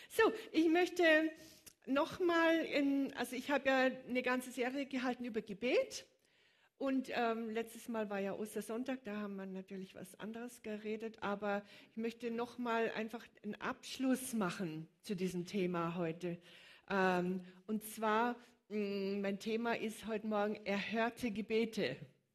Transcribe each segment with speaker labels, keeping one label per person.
Speaker 1: So, ich möchte nochmal, also ich habe ja eine ganze Serie gehalten über Gebet und letztes Mal war ja Ostersonntag, da haben wir natürlich was anderes geredet, aber ich möchte nochmal einfach einen Abschluss machen zu diesem Thema heute. Und zwar, mein Thema ist heute Morgen erhörte Gebete.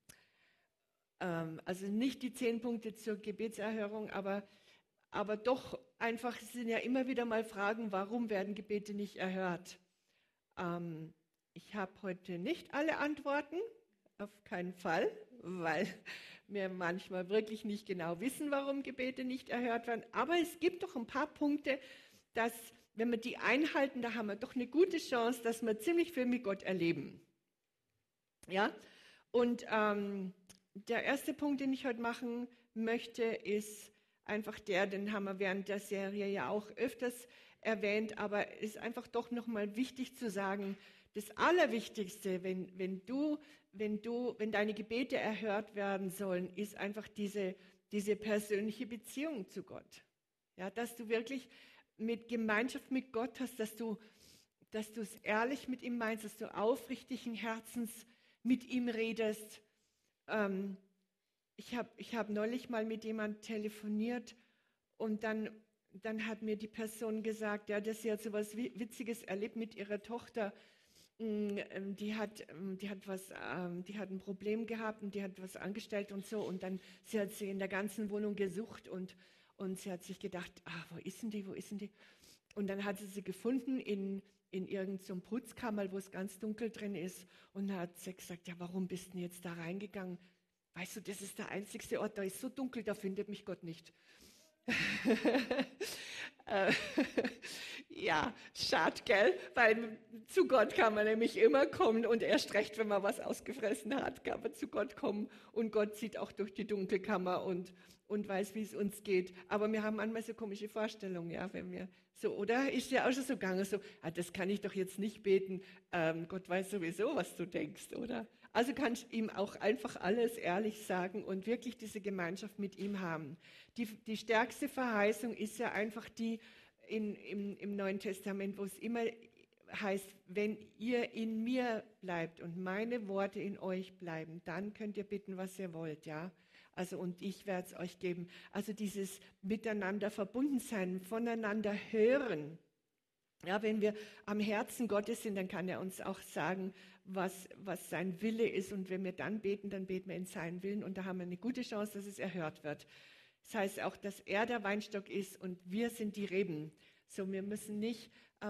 Speaker 1: Also nicht die 10 Punkte zur Gebetserhörung, aber doch einfach, es sind ja immer wieder mal Fragen, warum werden Gebete nicht erhört? Ich habe heute nicht alle Antworten, auf keinen Fall, weil wir manchmal wirklich nicht genau wissen, warum Gebete nicht erhört werden. Aber es gibt doch ein paar Punkte, dass, wenn wir die einhalten, da haben wir doch eine gute Chance, dass wir ziemlich viel mit Gott erleben. Ja, und der erste Punkt, den ich heute machen möchte, ist einfach den haben wir während der Serie ja auch öfters erwähnt, aber ist einfach doch nochmal wichtig zu sagen, das Allerwichtigste, wenn deine Gebete erhört werden sollen, ist einfach diese persönliche Beziehung zu Gott. Ja, dass du wirklich mit Gemeinschaft mit Gott hast, dass du es ehrlich mit ihm meinst, dass du aufrichtigen Herzens mit ihm redest. Ich hab neulich mal mit jemandem telefoniert und dann hat mir die Person gesagt, ja, dass sie hat so was Witziges erlebt mit ihrer Tochter. Die hat ein Problem gehabt und die hat was angestellt und so und dann hat sie in der ganzen Wohnung gesucht und sie hat sich gedacht, wo ist denn die? Und dann hat sie gefunden in irgendeinem so Putzkammer, wo es ganz dunkel drin ist. Und dann hat sie gesagt, ja, warum bist du denn jetzt da reingegangen? Weißt du, das ist der einzigste Ort, da ist so dunkel, da findet mich Gott nicht. Ja, schade, gell? Weil zu Gott kann man nämlich immer kommen und erst recht, wenn man was ausgefressen hat, kann man zu Gott kommen und Gott sieht auch durch die Dunkelkammer und weiß, wie es uns geht. Aber wir haben manchmal so komische Vorstellungen, ja, wenn wir so, oder? Ist ja auch schon so gegangen, so, das kann ich doch jetzt nicht beten, Gott weiß sowieso, was du denkst, oder? Also kannst du ihm auch einfach alles ehrlich sagen und wirklich diese Gemeinschaft mit ihm haben. Die stärkste Verheißung ist ja einfach die im Neuen Testament, wo es immer heißt, wenn ihr in mir bleibt und meine Worte in euch bleiben, dann könnt ihr bitten, was ihr wollt, ja. Also und ich werde es euch geben. Also dieses miteinander verbunden sein, voneinander hören. Ja, wenn wir am Herzen Gottes sind, dann kann er uns auch sagen, was sein Wille ist. Und wenn wir dann beten wir in seinen Willen. Und da haben wir eine gute Chance, dass es erhört wird. Das heißt auch, dass er der Weinstock ist und wir sind die Reben. So, wir müssen nicht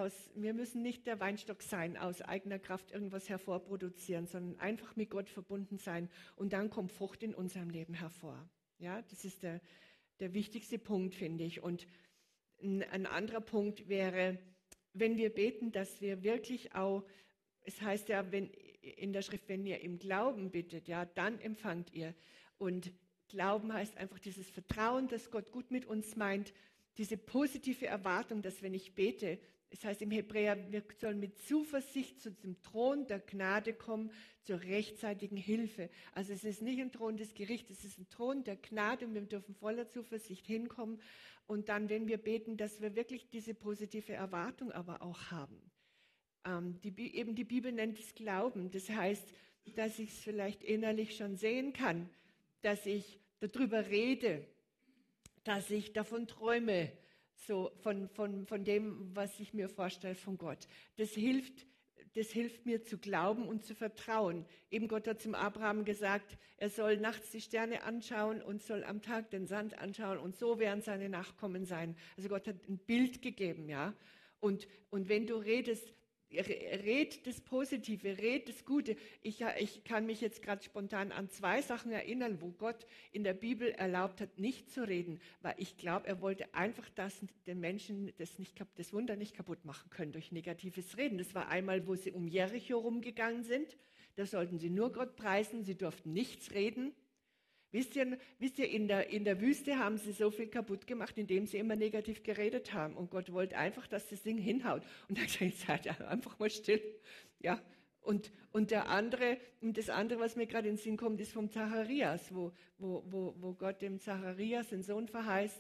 Speaker 1: der Weinstock sein, aus eigener Kraft irgendwas hervorproduzieren, sondern einfach mit Gott verbunden sein. Und dann kommt Frucht in unserem Leben hervor. Ja, das ist der wichtigste Punkt, finde ich. Und ein anderer Punkt wäre, wenn wir beten, dass wir wirklich auch, es heißt ja in der Schrift, wenn ihr im Glauben bittet, ja, dann empfangt ihr. Und Glauben heißt einfach dieses Vertrauen, dass Gott gut mit uns meint, diese positive Erwartung, dass wenn ich bete, es heißt im Hebräer, wir sollen mit Zuversicht zu dem Thron der Gnade kommen, zur rechtzeitigen Hilfe. Also es ist nicht ein Thron des Gerichts, es ist ein Thron der Gnade und wir dürfen voller Zuversicht hinkommen. Und dann, wenn wir beten, dass wir wirklich diese positive Erwartung aber auch haben. Die Bibel nennt es Glauben. Das heißt, dass ich es vielleicht innerlich schon sehen kann, dass ich darüber rede, dass ich davon träume, so von dem, was ich mir vorstelle von Gott. Das hilft mir zu glauben und zu vertrauen. Eben Gott hat zum Abraham gesagt, er soll nachts die Sterne anschauen und soll am Tag den Sand anschauen und so werden seine Nachkommen sein. Also Gott hat ein Bild gegeben, ja. Und wenn du redest, red das Positive, red das Gute. Ich kann mich jetzt gerade spontan an 2 Sachen erinnern, wo Gott in der Bibel erlaubt hat, nicht zu reden, weil ich glaube, er wollte einfach, dass den Menschen das Wunder nicht kaputt machen können durch negatives Reden. Das war einmal, wo sie um Jericho rumgegangen sind. Da sollten sie nur Gott preisen, sie durften nichts reden. Wisst ihr, in der Wüste haben sie so viel kaputt gemacht, indem sie immer negativ geredet haben. Und Gott wollte einfach, dass das Ding hinhaut. Und dann gesagt, seid einfach mal still. Ja. Und das andere, was mir gerade in den Sinn kommt, ist vom Zacharias, wo Gott dem Zacharias den Sohn verheißt.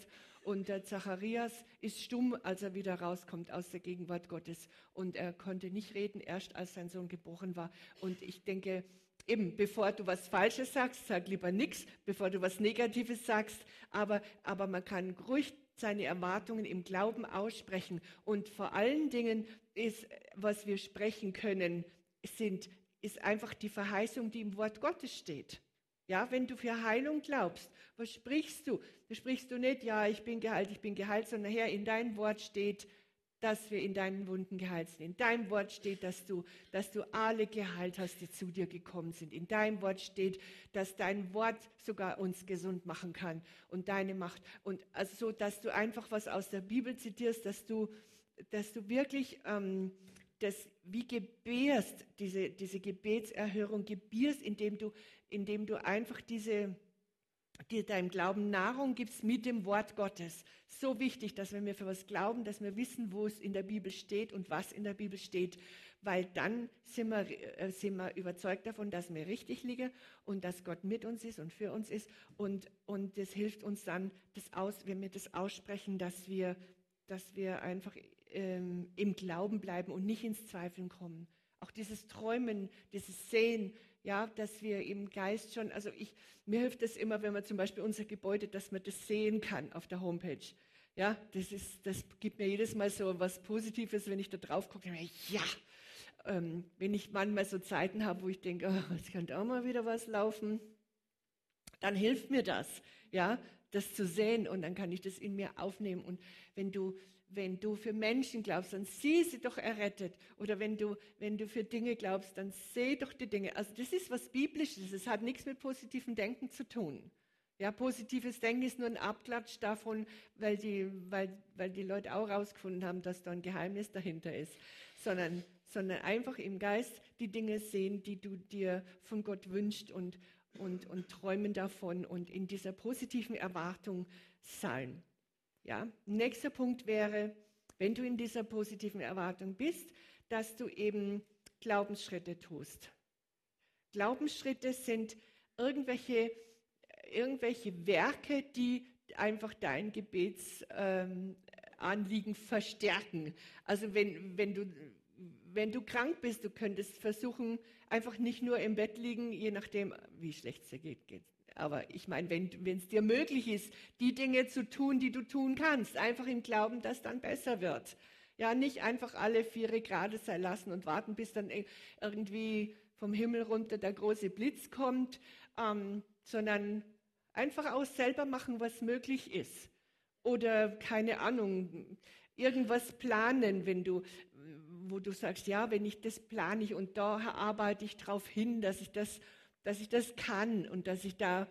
Speaker 1: Und der Zacharias ist stumm, als er wieder rauskommt aus der Gegenwart Gottes. Und er konnte nicht reden, erst als sein Sohn geboren war. Und ich denke, eben, bevor du was Falsches sagst, sag lieber nichts, bevor du was Negatives sagst. Aber man kann ruhig seine Erwartungen im Glauben aussprechen. Und vor allen Dingen ist, was wir sprechen können, ist einfach die Verheißung, die im Wort Gottes steht. Ja, wenn du für Heilung glaubst, was sprichst du? Da sprichst du nicht, ja, ich bin geheilt, sondern Herr, in deinem Wort steht, dass wir in deinen Wunden geheilt sind. In deinem Wort steht, dass du alle geheilt hast, die zu dir gekommen sind. In deinem Wort steht, dass dein Wort sogar uns gesund machen kann und deine Macht. Und also so, dass du einfach was aus der Bibel zitierst, dass du wirklich das wie gebärst, diese Gebetserhörung gebierst, indem du einfach dir deinem Glauben Nahrung gibst mit dem Wort Gottes. So wichtig, dass wenn wir für was glauben, dass wir wissen, wo es in der Bibel steht und was in der Bibel steht, weil dann sind wir überzeugt davon, dass wir richtig liegen und dass Gott mit uns ist und für uns ist und das hilft uns dann, wenn wir das aussprechen, dass wir einfach im Glauben bleiben und nicht ins Zweifeln kommen. Auch dieses Träumen, dieses Sehen, ja, dass wir im Geist schon, mir hilft es immer, wenn man zum Beispiel unser Gebäude, dass man das sehen kann auf der Homepage. Ja, das gibt mir jedes Mal so was Positives, wenn ich da drauf gucke, dann denke ich, ja. Wenn ich manchmal so Zeiten habe, wo ich denke, oh, jetzt könnte auch mal wieder was laufen, dann hilft mir das, ja, das zu sehen und dann kann ich das in mir aufnehmen. Und wenn du für Menschen glaubst, dann sieh sie doch errettet. Oder wenn du für Dinge glaubst, dann seh doch die Dinge. Also das ist was Biblisches. Es hat nichts mit positivem Denken zu tun. Ja, positives Denken ist nur ein Abklatsch davon, weil die Leute auch rausgefunden haben, dass da ein Geheimnis dahinter ist. Sondern einfach im Geist die Dinge sehen, die du dir von Gott wünschst und träumen davon und in dieser positiven Erwartung sein. Ja, nächster Punkt wäre, wenn du in dieser positiven Erwartung bist, dass du eben Glaubensschritte tust. Glaubensschritte sind irgendwelche Werke, die einfach dein Gebetsanliegen verstärken. Also wenn du krank bist, du könntest versuchen, einfach nicht nur im Bett liegen, je nachdem, wie schlecht es dir geht. Aber ich meine, wenn es dir möglich ist, die Dinge zu tun, die du tun kannst, einfach im Glauben, dass dann besser wird. Ja, nicht einfach alle 4 gerade sein lassen und warten, bis dann irgendwie vom Himmel runter der große Blitz kommt, sondern einfach auch selber machen, was möglich ist. Oder, keine Ahnung, irgendwas planen, wo du sagst, ja, wenn ich das plane und da arbeite ich darauf hin, dass ich das kann und dass ich dann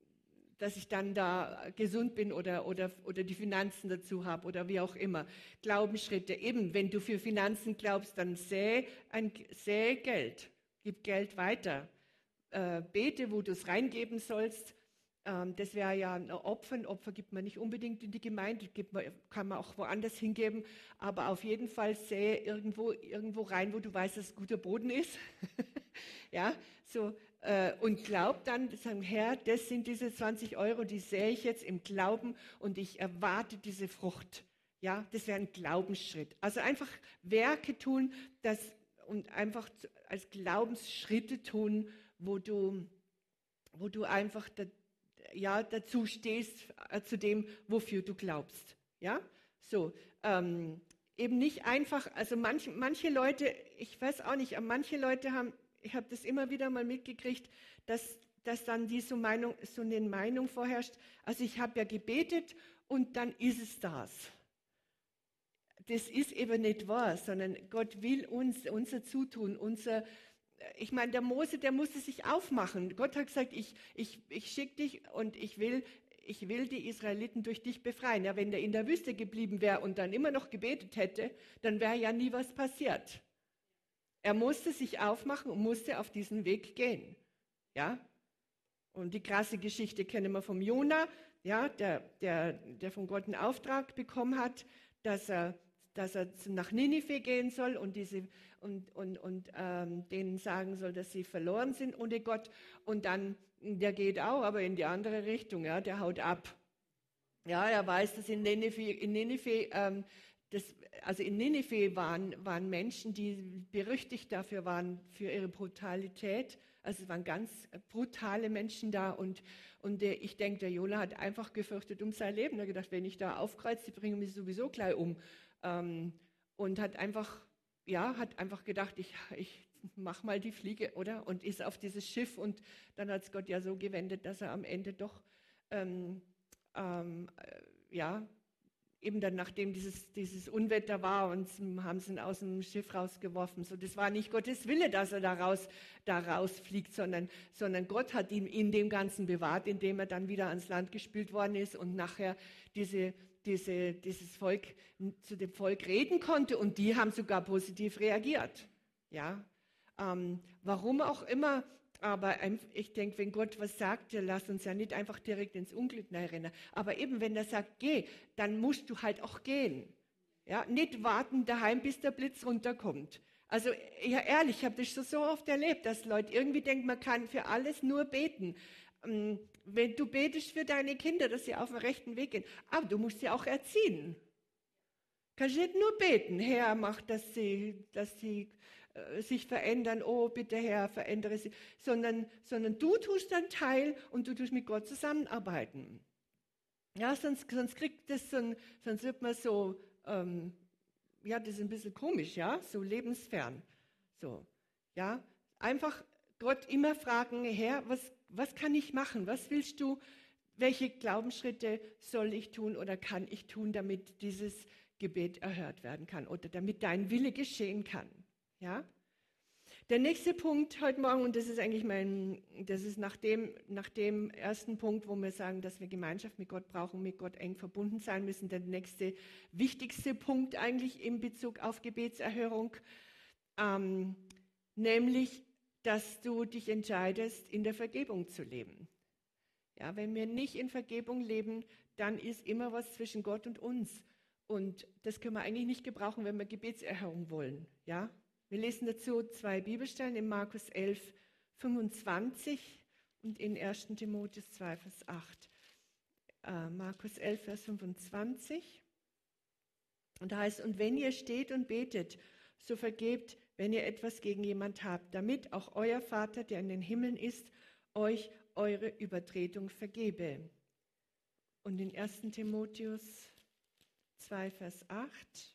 Speaker 1: da gesund bin oder die Finanzen dazu habe oder wie auch immer. Glaubensschritte. Eben, wenn du für Finanzen glaubst, dann säe Geld. Gib Geld weiter. Bete, wo du es reingeben sollst. Das wäre ja ein Opfer. Ein Opfer gibt man nicht unbedingt in die Gemeinde, kann man auch woanders hingeben. Aber auf jeden Fall säe irgendwo rein, wo du weißt, dass es guter Boden ist. Ja, so. Und glaub dann, sagen, Herr, das sind diese 20 €, die sähe ich jetzt im Glauben und ich erwarte diese Frucht. Ja, das wäre ein Glaubensschritt. Also einfach Werke tun und einfach als Glaubensschritte tun, wo du einfach dazu stehst, zu dem, wofür du glaubst. Ja, so. Eben nicht einfach, also manche Leute, ich weiß auch nicht, aber manche Leute ich habe das immer wieder mal mitgekriegt, dass dann so eine Meinung vorherrscht, also ich habe ja gebetet und dann ist es das. Das ist eben nicht wahr, sondern Gott will unser Zutun, ich meine, der Mose, der musste sich aufmachen. Gott hat gesagt, ich schicke dich und ich will die Israeliten durch dich befreien. Ja, wenn der in der Wüste geblieben wäre und dann immer noch gebetet hätte, dann wäre ja nie was passiert. Er musste sich aufmachen und musste auf diesen Weg gehen. Ja? Und die krasse Geschichte kennen wir vom Jona, ja, der von Gott einen Auftrag bekommen hat, dass er nach Ninive gehen soll und denen sagen soll, dass sie verloren sind ohne Gott. Und dann, der geht auch, aber in die andere Richtung, ja, der haut ab. Ja, er weiß, dass in Ninive also in Ninive waren Menschen, die berüchtigt dafür waren, für ihre Brutalität. Also es waren ganz brutale Menschen da und ich denke, der Jona hat einfach gefürchtet um sein Leben. Er hat gedacht, wenn ich da aufkreuze, die bringen mich sowieso gleich um. Und hat einfach gedacht, ich mach mal die Fliege, oder? Und ist auf dieses Schiff und dann hat es Gott ja so gewendet, dass er am Ende doch eben dann, nachdem dieses Unwetter war, und haben sie ihn aus dem Schiff rausgeworfen. So, das war nicht Gottes Wille, dass er da rausfliegt, sondern Gott hat ihn in dem Ganzen bewahrt, indem er dann wieder ans Land gespült worden ist und nachher dieses Volk zu dem Volk reden konnte, und die haben sogar positiv reagiert. Ja, warum auch immer. Aber ich denke, wenn Gott was sagt, der lässt uns ja nicht einfach direkt ins Unglück rennen. Aber eben, wenn er sagt, geh, dann musst du halt auch gehen. Ja, nicht warten daheim, bis der Blitz runterkommt. Also, ja, ehrlich, ich habe das schon so oft erlebt, dass Leute irgendwie denken, man kann für alles nur beten. Wenn du betest für deine Kinder, dass sie auf den rechten Weg gehen, aber du musst sie auch erziehen. Kannst nicht nur beten, Herr, mach, dass sie sich verändern, oh bitte Herr, verändere sie, sondern du tust deinen Teil und du tust mit Gott zusammenarbeiten. Ja, sonst wird man so, das ist ein bisschen komisch, ja, so lebensfern. So, ja, einfach Gott immer fragen, Herr, was kann ich machen? Was willst du? Welche Glaubensschritte soll ich tun oder kann ich tun, damit dieses Gebet erhört werden kann oder damit dein Wille geschehen kann? Ja? Der nächste Punkt heute Morgen, und das ist eigentlich das ist nach dem ersten Punkt, wo wir sagen, dass wir Gemeinschaft mit Gott brauchen, mit Gott eng verbunden sein müssen, der nächste wichtigste Punkt eigentlich in Bezug auf Gebetserhörung, nämlich, dass du dich entscheidest, in der Vergebung zu leben. Ja, wenn wir nicht in Vergebung leben, dann ist immer was zwischen Gott und uns. Und das können wir eigentlich nicht gebrauchen, wenn wir Gebetserhörung wollen. Ja? Wir lesen dazu 2 Bibelstellen in Markus 11, 25 und in 1. Timotheus 2, Vers 8. Markus 11, Vers 25. Und da heißt, und wenn ihr steht und betet, so vergebt, wenn ihr etwas gegen jemand habt, damit auch euer Vater, der in den Himmeln ist, euch eure Übertretung vergebe. Und in 1. Timotheus 2, Vers 8.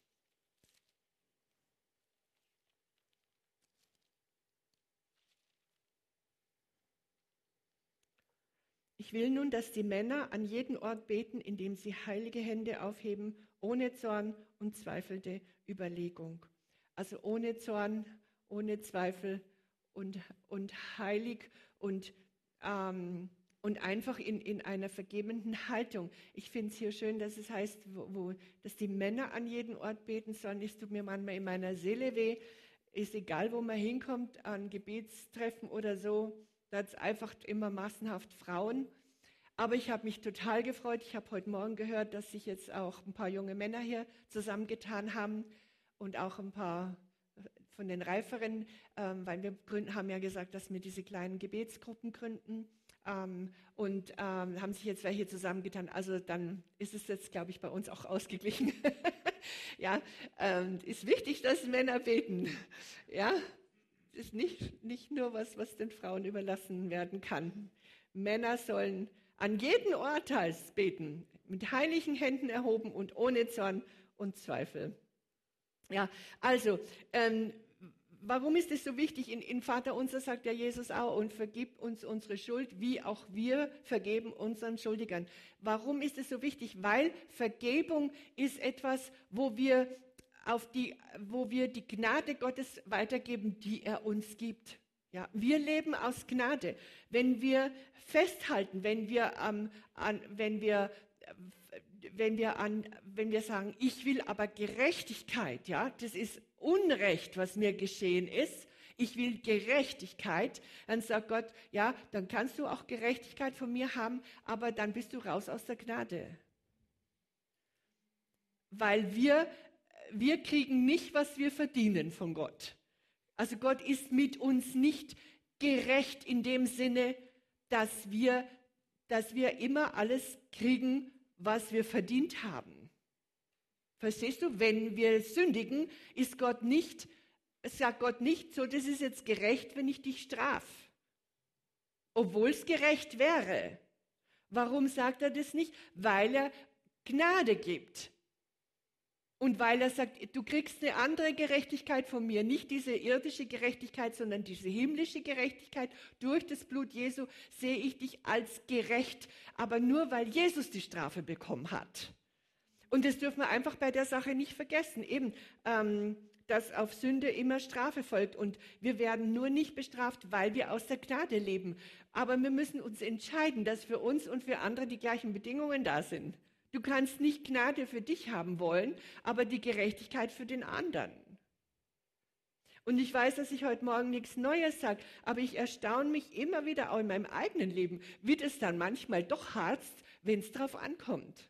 Speaker 1: Ich will nun, dass die Männer an jeden Ort beten, indem sie heilige Hände aufheben, ohne Zorn und zweifelnde Überlegung. Also ohne Zorn, ohne Zweifel und heilig und einfach in einer vergebenden Haltung. Ich finde es hier schön, dass es heißt, dass die Männer an jeden Ort beten sollen. Es tut mir manchmal in meiner Seele weh. Ist egal, wo man hinkommt, an Gebetstreffen oder so, da hat es einfach immer massenhaft Frauen. Aber ich habe mich total gefreut. Ich habe heute Morgen gehört, dass sich jetzt auch ein paar junge Männer hier zusammengetan haben und auch ein paar von den Reiferen, weil wir haben ja gesagt, dass wir diese kleinen Gebetsgruppen gründen. Und haben sich jetzt welche zusammengetan. Also dann ist es jetzt, glaube ich, bei uns auch ausgeglichen. Ja, ist wichtig, dass Männer beten. Ja, ist nicht nur was den Frauen überlassen werden kann. Männer sollen an jeden Ort beten, mit heiligen Händen erhoben und ohne Zorn und Zweifel. Ja, also, warum ist es so wichtig? In Vater unser sagt ja Jesus auch, und vergib uns unsere Schuld, wie auch wir vergeben unseren Schuldigern. Warum ist es so wichtig? Weil Vergebung ist etwas, wo wir die Gnade Gottes weitergeben, die er uns gibt. Ja, wir leben aus Gnade. Wenn wir festhalten, wenn wir sagen, ich will aber Gerechtigkeit, ja, das ist Unrecht, was mir geschehen ist, ich will Gerechtigkeit, dann sagt Gott, ja, dann kannst du auch Gerechtigkeit von mir haben, aber dann bist du raus aus der Gnade. Weil wir kriegen nicht, was wir verdienen von Gott. Also Gott ist mit uns nicht gerecht in dem Sinne, dass wir immer alles kriegen, was wir verdient haben. Verstehst du? Wenn wir sündigen, sagt Gott nicht so, das ist jetzt gerecht, wenn ich dich strafe. Obwohl es gerecht wäre. Warum sagt er das nicht? Weil er Gnade gibt. Und weil er sagt, du kriegst eine andere Gerechtigkeit von mir, nicht diese irdische Gerechtigkeit, sondern diese himmlische Gerechtigkeit. Durch das Blut Jesu sehe ich dich als gerecht, aber nur weil Jesus die Strafe bekommen hat. Und das dürfen wir einfach bei der Sache nicht vergessen, eben, dass auf Sünde immer Strafe folgt. Und wir werden nur nicht bestraft, weil wir aus der Gnade leben. Aber wir müssen uns entscheiden, dass für uns und für andere die gleichen Bedingungen da sind. Du kannst nicht Gnade für dich haben wollen, aber die Gerechtigkeit für den anderen. Und ich weiß, dass ich heute Morgen nichts Neues sage, aber ich erstaune mich immer wieder auch in meinem eigenen Leben, wie das dann manchmal doch harzt, wenn es drauf ankommt.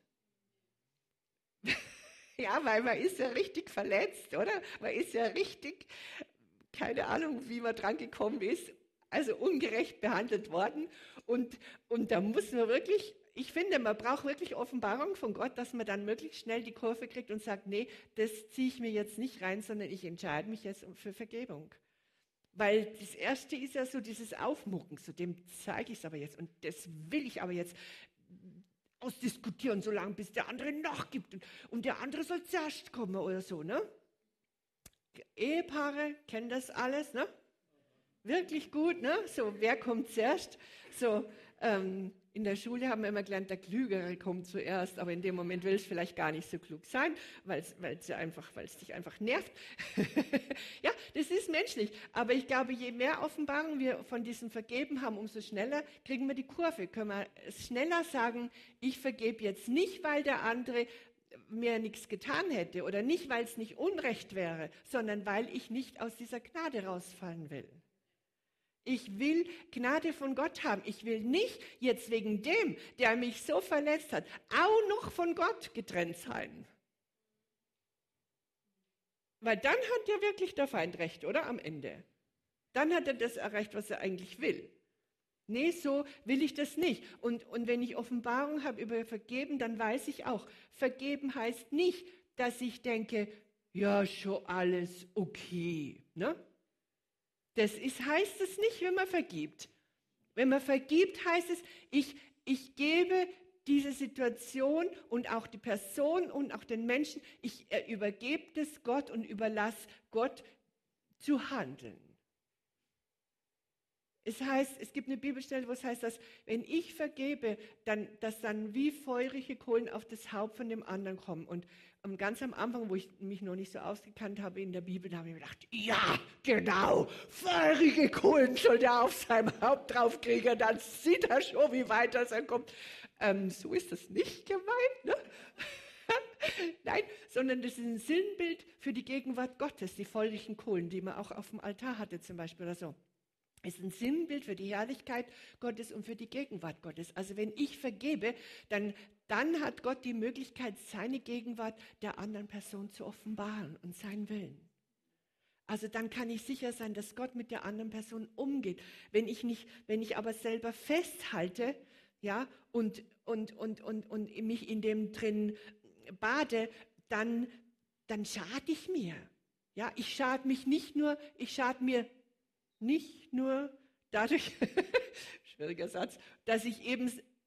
Speaker 1: Ja, weil man ist ja richtig verletzt, oder? Man ist ja richtig, keine Ahnung, wie man dran gekommen ist, also ungerecht behandelt worden. Und da muss man wirklich, ich finde, man braucht wirklich Offenbarung von Gott, dass man dann möglichst schnell die Kurve kriegt und sagt, nee, das ziehe ich mir jetzt nicht rein, sondern ich entscheide mich jetzt für Vergebung. Weil das Erste ist ja so dieses Aufmucken, so dem zeige ich es aber jetzt und das will ich aber jetzt ausdiskutieren, solange bis der andere nachgibt und der andere soll zuerst kommen oder so, ne? Ehepaare kennen das alles, ne? Wirklich gut, ne? So, wer kommt zuerst? So, in der Schule haben wir immer gelernt, der Klügere kommt zuerst, aber in dem Moment will es vielleicht gar nicht so klug sein, weil es dich einfach nervt. Ja, das ist menschlich, aber ich glaube, je mehr Offenbarung wir von diesem Vergeben haben, umso schneller kriegen wir die Kurve. Können wir schneller sagen, ich vergebe jetzt nicht, weil der andere mir nichts getan hätte oder nicht, weil es nicht Unrecht wäre, sondern weil ich nicht aus dieser Gnade rausfallen will. Ich will Gnade von Gott haben. Ich will nicht jetzt wegen dem, der mich so verletzt hat, auch noch von Gott getrennt sein. Weil dann hat ja wirklich der Feind recht, oder? Am Ende. Dann hat er das erreicht, was er eigentlich will. Nee, so will ich das nicht. Und wenn ich Offenbarung habe über Vergeben, dann weiß ich auch, vergeben heißt nicht, dass ich denke, ja, schon alles okay, ne? Heißt es nicht, wenn man vergibt. Wenn man vergibt, heißt es, ich gebe diese Situation und auch die Person und auch den Menschen, ich übergebe das Gott und überlasse Gott zu handeln. Es heißt, es gibt eine Bibelstelle, wo es heißt, dass wenn ich vergebe, dass dann wie feurige Kohlen auf das Haupt von dem anderen kommen. Und ganz am Anfang, wo ich mich noch nicht so ausgekannt habe in der Bibel, da habe ich mir gedacht, ja, genau, feurige Kohlen soll der auf seinem Haupt draufkriegen, dann sieht er schon, wie weit er kommt. So ist das nicht gemeint, ne? Nein, sondern das ist ein Sinnbild für die Gegenwart Gottes, die feurigen Kohlen, die man auch auf dem Altar hatte zum Beispiel oder so. Es ist ein Sinnbild für die Herrlichkeit Gottes und für die Gegenwart Gottes. Also wenn ich vergebe, dann hat Gott die Möglichkeit, seine Gegenwart der anderen Person zu offenbaren und seinen Willen. Also dann kann ich sicher sein, dass Gott mit der anderen Person umgeht. Wenn ich aber selber festhalte, ja, und mich in dem drin bade, dann schade ich mir. Ja, ich schade mir nicht nur dadurch, schwieriger Satz, dass ich eben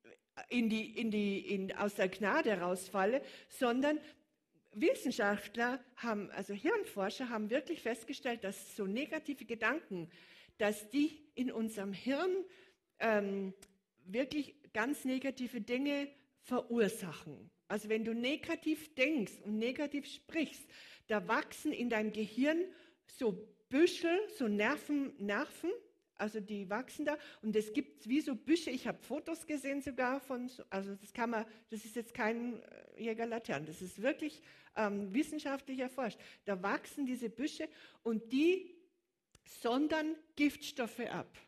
Speaker 1: aus der Gnade rausfalle, sondern Wissenschaftler also Hirnforscher haben wirklich festgestellt, dass so negative Gedanken, dass die in unserem Hirn wirklich ganz negative Dinge verursachen. Also wenn du negativ denkst und negativ sprichst, da wachsen in deinem Gehirn so Büschel, so Nerven, also die wachsen da und es gibt wie so Büsche, ich habe Fotos gesehen sogar also das ist jetzt kein Jägerlatern, das ist wirklich wissenschaftlich erforscht. Da wachsen diese Büsche und die sondern Giftstoffe ab,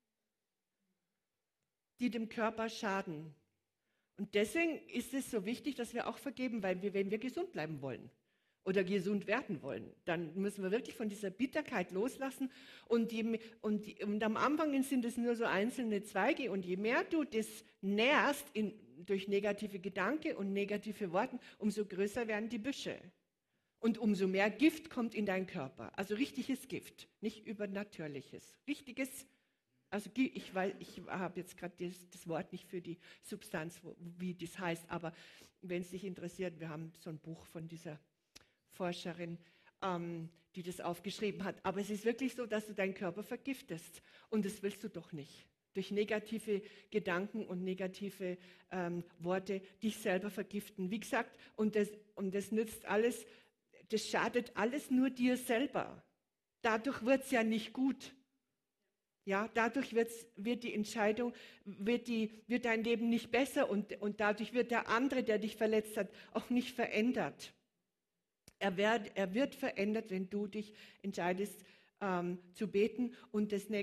Speaker 1: die dem Körper schaden. Und deswegen ist es so wichtig, dass wir auch vergeben, wenn wir gesund bleiben wollen. oder gesund werden wollen. Dann müssen wir wirklich von dieser Bitterkeit loslassen. Und am Anfang sind es nur so einzelne Zweige. Und je mehr du das nährst durch negative Gedanken und negative Worte, umso größer werden die Büsche. Und umso mehr Gift kommt in deinen Körper. Also richtiges Gift, nicht übernatürliches. Richtiges, also ich habe jetzt gerade das Wort nicht für die Substanz, wie das heißt, aber wenn es dich interessiert, wir haben so ein Buch von dieser Forscherin, die das aufgeschrieben hat. Aber es ist wirklich so, dass du deinen Körper vergiftest. Und das willst du doch nicht. Durch negative Gedanken und negative Worte dich selber vergiften. Wie gesagt, und das nützt alles, das schadet alles nur dir selber. Dadurch wird es ja nicht gut. Ja, dadurch wird die Entscheidung, wird dein Leben nicht besser und dadurch wird der andere, der dich verletzt hat, auch nicht verändert. Er wird verändert, wenn du dich entscheidest zu beten. Und das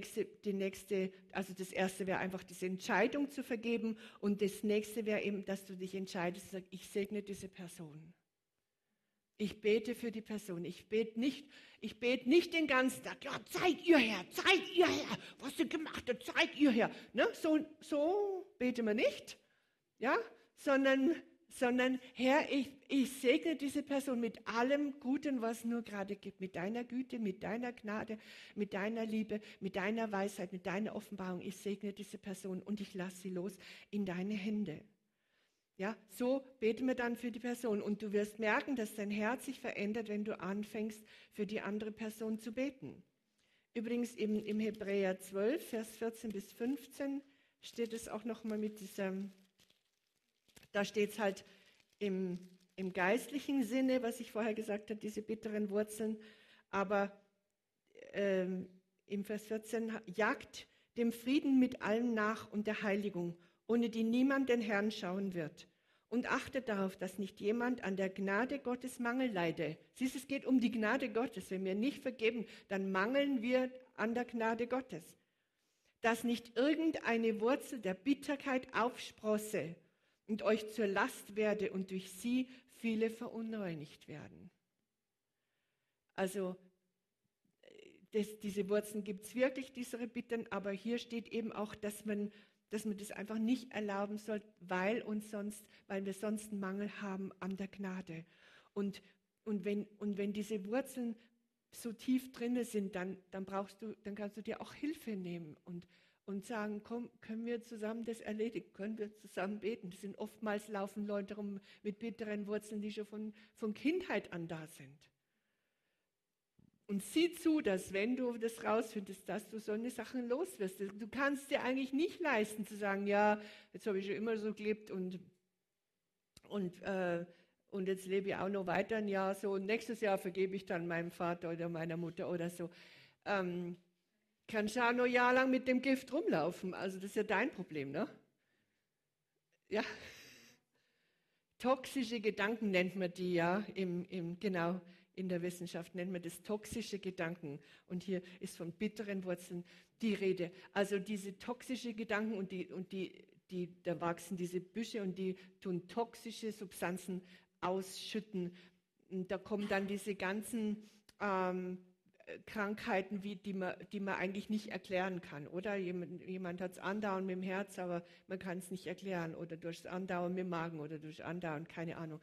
Speaker 1: erste wäre einfach diese Entscheidung zu vergeben. Und das nächste wäre eben, dass du dich entscheidest und sagst, ich segne diese Person. Ich bete für die Person. Ich bete nicht den ganzen Tag, ja, zeig ihr her, was sie gemacht hat, zeig ihr her. Ne? So bete man nicht, ja, sondern Herr, ich segne diese Person mit allem Guten, was nur gerade gibt, mit deiner Güte, mit deiner Gnade, mit deiner Liebe, mit deiner Weisheit, mit deiner Offenbarung. Ich segne diese Person und ich lasse sie los in deine Hände. Ja, so beten wir dann für die Person und du wirst merken, dass dein Herz sich verändert, wenn du anfängst, für die andere Person zu beten. Übrigens im Hebräer 12, Vers 14 bis 15 steht es auch nochmal mit diesem, da steht es halt im geistlichen Sinne, was ich vorher gesagt habe, diese bitteren Wurzeln, aber im Vers 14, jagt dem Frieden mit allem nach und der Heiligung, ohne die niemand den Herrn schauen wird. Und achtet darauf, dass nicht jemand an der Gnade Gottes Mangel leide. Siehst, es geht um die Gnade Gottes. Wenn wir nicht vergeben, dann mangeln wir an der Gnade Gottes. Dass nicht irgendeine Wurzel der Bitterkeit aufsprosse und euch zur Last werde und durch sie viele verunreinigt werden. Also diese Wurzeln gibt es wirklich, diese Bittern, aber hier steht eben auch, dass man das einfach nicht erlauben soll, weil wir sonst einen Mangel haben an der Gnade. Und wenn diese Wurzeln so tief drin sind, dann kannst du dir auch Hilfe nehmen und sagen, komm, können wir zusammen das erledigen, können wir zusammen beten. Laufen Leute rum mit bitteren Wurzeln, die schon von Kindheit an da sind. Und sieh zu, dass wenn du das rausfindest, dass du so eine Sache los wirst. Du kannst dir eigentlich nicht leisten zu sagen, ja, jetzt habe ich schon immer so gelebt und jetzt lebe ich auch noch weiter ein Jahr so und nächstes Jahr vergebe ich dann meinem Vater oder meiner Mutter oder so. Kannst du auch noch ein Jahr lang mit dem Gift rumlaufen. Also das ist ja dein Problem, ne? Ja. Toxische Gedanken nennt man die ja, genau. In der Wissenschaft nennt man das toxische Gedanken. Und hier ist von bitteren Wurzeln die Rede. Also diese toxische Gedanken und da wachsen diese Büsche und die tun toxische Substanzen ausschütten. Und da kommen dann diese ganzen Krankheiten, die man eigentlich nicht erklären kann. Oder jemand hat es andauernd mit dem Herz, aber man kann es nicht erklären. Oder durch das Andauern mit dem Magen oder durch Andauern, keine Ahnung.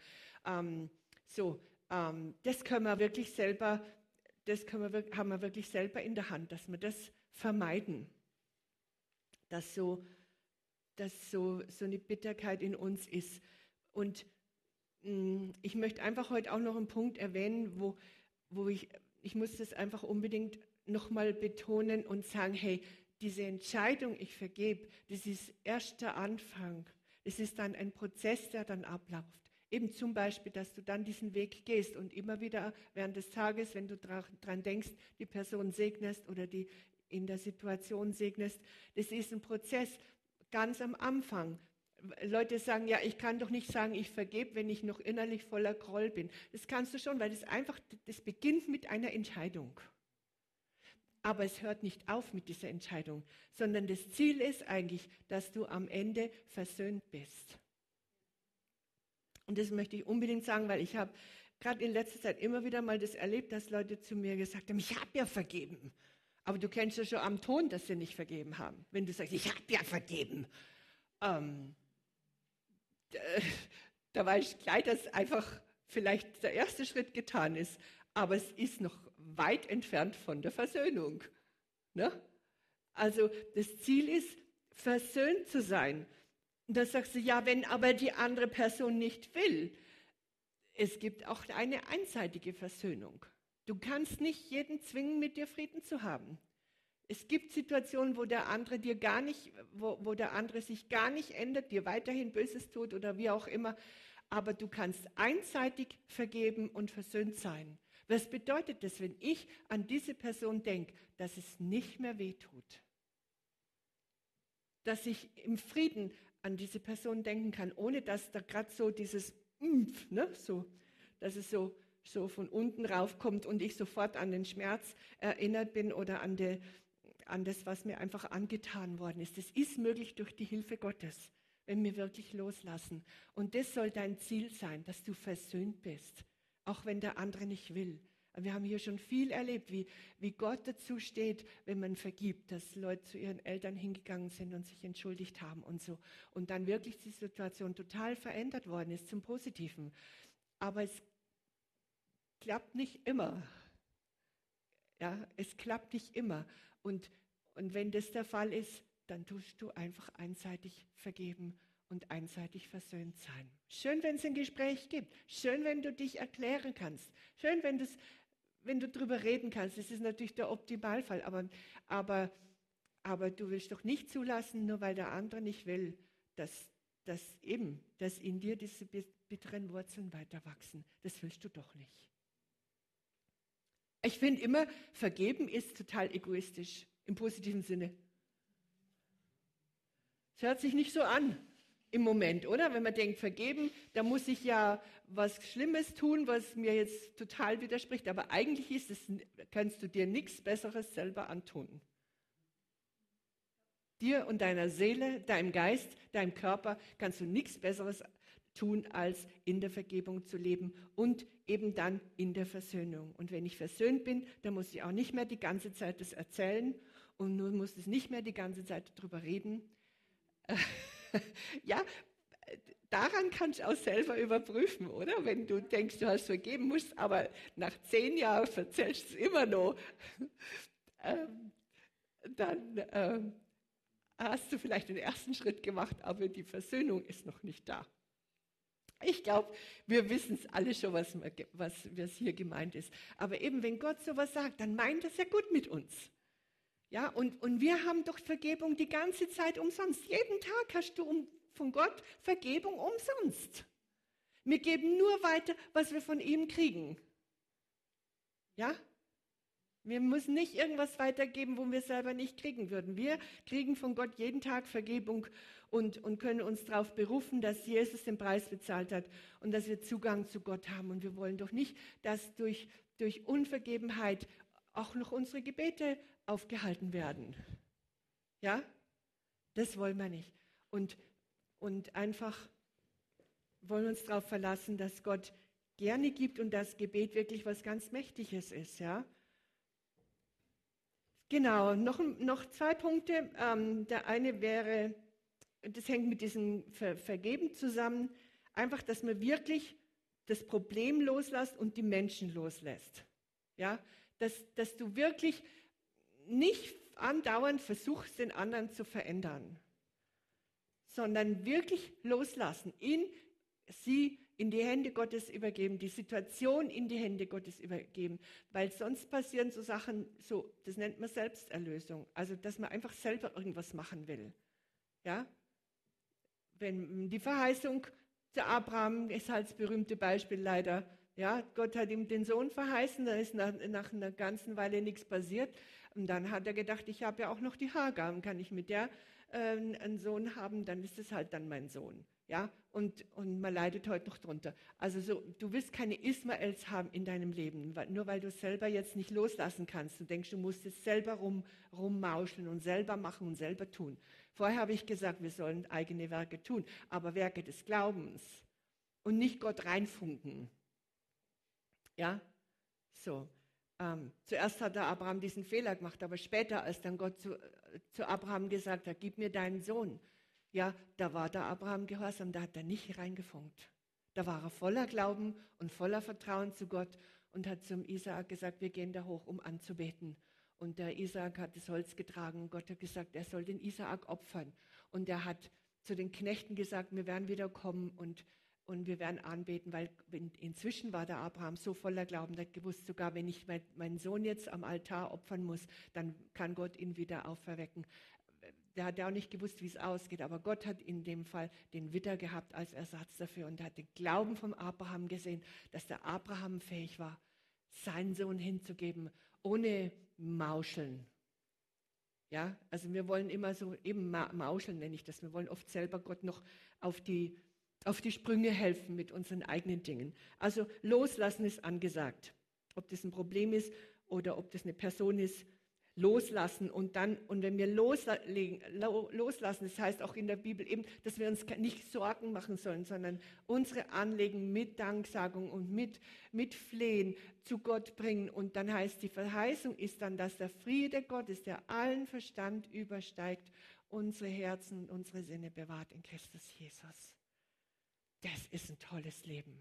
Speaker 1: Das können wir wirklich selber, haben wir wirklich selber in der Hand, dass wir das vermeiden, dass so eine Bitterkeit in uns ist. Und ich möchte einfach heute auch noch einen Punkt erwähnen, wo ich muss das einfach unbedingt nochmal betonen und sagen, hey, diese Entscheidung, ich vergebe, das ist erst der Anfang. Es ist dann ein Prozess, der dann abläuft. Eben zum Beispiel, dass du dann diesen Weg gehst und immer wieder während des Tages, wenn du dran denkst, die Person segnest oder die in der Situation segnest. Das ist ein Prozess ganz am Anfang. Leute sagen, ja, ich kann doch nicht sagen, ich vergebe, wenn ich noch innerlich voller Groll bin. Das kannst du schon, weil das beginnt mit einer Entscheidung. Aber es hört nicht auf mit dieser Entscheidung, sondern das Ziel ist eigentlich, dass du am Ende versöhnt bist. Und das möchte ich unbedingt sagen, weil ich habe gerade in letzter Zeit immer wieder mal das erlebt, dass Leute zu mir gesagt haben, ich habe ja vergeben. Aber du kennst ja schon am Ton, dass sie nicht vergeben haben. Wenn du sagst, ich habe ja vergeben. Ähm, da weiß ich gleich, dass einfach vielleicht der erste Schritt getan ist. Aber es ist noch weit entfernt von der Versöhnung. Ne? Also das Ziel ist, versöhnt zu sein. Und da sagst du, ja, wenn aber die andere Person nicht will. Es gibt auch eine einseitige Versöhnung. Du kannst nicht jeden zwingen, mit dir Frieden zu haben. Es gibt Situationen, wo der andere dir gar nicht, wo der andere sich gar nicht ändert, dir weiterhin Böses tut oder wie auch immer. Aber du kannst einseitig vergeben und versöhnt sein. Was bedeutet das, wenn ich an diese Person denke, dass es nicht mehr wehtut? Dass ich im Frieden an diese Person denken kann, ohne dass da gerade so dieses ne, so, dass es so von unten raufkommt und ich sofort an den Schmerz erinnert bin oder an das, was mir einfach angetan worden ist. Das ist möglich durch die Hilfe Gottes, wenn wir wirklich loslassen. Und das soll dein Ziel sein, dass du versöhnt bist, auch wenn der andere nicht will. Wir haben hier schon viel erlebt, wie Gott dazu steht, wenn man vergibt, dass Leute zu ihren Eltern hingegangen sind und sich entschuldigt haben und so. Und dann wirklich die Situation total verändert worden ist zum Positiven. Aber es klappt nicht immer. Ja, es klappt nicht immer. Und wenn das der Fall ist, dann tust du einfach einseitig vergeben und einseitig versöhnt sein. Schön, wenn es ein Gespräch gibt. Schön, wenn du dich erklären kannst. Schön, wenn du darüber reden kannst. Das ist natürlich der Optimalfall. Aber du willst doch nicht zulassen, nur weil der andere nicht will, dass in dir diese bitteren Wurzeln weiter wachsen. Das willst du doch nicht. Ich finde immer, vergeben ist total egoistisch, im positiven Sinne. Es hört sich nicht so an im Moment, oder? Wenn man denkt, vergeben, da muss ich ja was Schlimmes tun, was mir jetzt total widerspricht. Aber eigentlich kannst du dir nichts Besseres selber antun. Dir und deiner Seele, deinem Geist, deinem Körper kannst du nichts Besseres tun, als in der Vergebung zu leben und eben dann in der Versöhnung. Und wenn ich versöhnt bin, dann muss ich auch nicht mehr die ganze Zeit das erzählen und nun muss es nicht mehr die ganze Zeit darüber reden. Ja, daran kannst du auch selber überprüfen, oder? Wenn du denkst, du hast vergeben, musst aber nach 10 Jahren erzählst du es immer noch, dann hast du vielleicht den ersten Schritt gemacht, aber die Versöhnung ist noch nicht da. Ich glaube, wir wissen es alle schon, was hier gemeint ist. Aber eben, wenn Gott sowas sagt, dann meint er es ja gut mit uns. Ja, und wir haben doch Vergebung die ganze Zeit umsonst. Jeden Tag hast du von Gott Vergebung umsonst. Wir geben nur weiter, was wir von ihm kriegen. Ja? Wir müssen nicht irgendwas weitergeben, wo wir selber nicht kriegen würden. Wir kriegen von Gott jeden Tag Vergebung und können uns darauf berufen, dass Jesus den Preis bezahlt hat und dass wir Zugang zu Gott haben. Und wir wollen doch nicht, dass durch Unvergebenheit auch noch unsere Gebete aufgehalten werden. Ja? Das wollen wir nicht. Und einfach wollen uns darauf verlassen, dass Gott gerne gibt und das Gebet wirklich was ganz Mächtiges ist. Ja? Genau, noch 2 Punkte. Der eine wäre, das hängt mit diesem Vergeben zusammen, einfach, dass man wirklich das Problem loslässt und die Menschen loslässt. Ja, dass du wirklich nicht andauernd versuchst, den anderen zu verändern, sondern wirklich loslassen, sie in die Hände Gottes übergeben, die Situation in die Hände Gottes übergeben, weil sonst passieren so Sachen, das nennt man Selbsterlösung, also dass man einfach selber irgendwas machen will. Ja? Wenn die Verheißung zu Abraham ist halt das berühmte Beispiel leider. Ja, Gott hat ihm den Sohn verheißen, da ist nach einer ganzen Weile nichts passiert. Und dann hat er gedacht, ich habe ja auch noch die Hagar, und kann ich mit der einen Sohn haben, dann ist es halt dann mein Sohn. Ja, und man leidet heute noch drunter. Also du willst keine Ismaels haben in deinem Leben, nur weil du selber jetzt nicht loslassen kannst. Du denkst, du musst es selber rummauscheln und selber machen und selber tun. Vorher habe ich gesagt, wir sollen eigene Werke tun, aber Werke des Glaubens und nicht Gott reinfunken. Ja, so. Zuerst hat der Abraham diesen Fehler gemacht, aber später, als dann Gott zu Abraham gesagt hat, gib mir deinen Sohn, ja, da war der Abraham gehorsam, da hat er nicht reingefunkt. Da war er voller Glauben und voller Vertrauen zu Gott und hat zum Isaak gesagt, wir gehen da hoch, um anzubeten. Und der Isaak hat das Holz getragen und Gott hat gesagt, er soll den Isaak opfern. Und er hat zu den Knechten gesagt, wir werden wieder kommen und wir werden anbeten, weil inzwischen war der Abraham so voller Glauben, der hat gewusst, sogar wenn ich meinen Sohn jetzt am Altar opfern muss, dann kann Gott ihn wieder auferwecken. Der hat ja auch nicht gewusst, wie es ausgeht, aber Gott hat in dem Fall den Widder gehabt als Ersatz dafür und hat den Glauben vom Abraham gesehen, dass der Abraham fähig war, seinen Sohn hinzugeben, ohne Mauscheln. Ja, also wir wollen immer so, eben Mauscheln nenne ich das, wir wollen oft selber Gott noch auf die Sprünge helfen mit unseren eigenen Dingen. Also loslassen ist angesagt. Ob das ein Problem ist oder ob das eine Person ist, loslassen und wenn wir loslassen, das heißt auch in der Bibel eben, dass wir uns nicht Sorgen machen sollen, sondern unsere Anliegen mit Danksagung und mit Flehen zu Gott bringen. Und dann heißt, die Verheißung ist dann, dass der Friede Gottes, der allen Verstand übersteigt, unsere Herzen und unsere Sinne bewahrt in Christus Jesus. Das ist ein tolles Leben.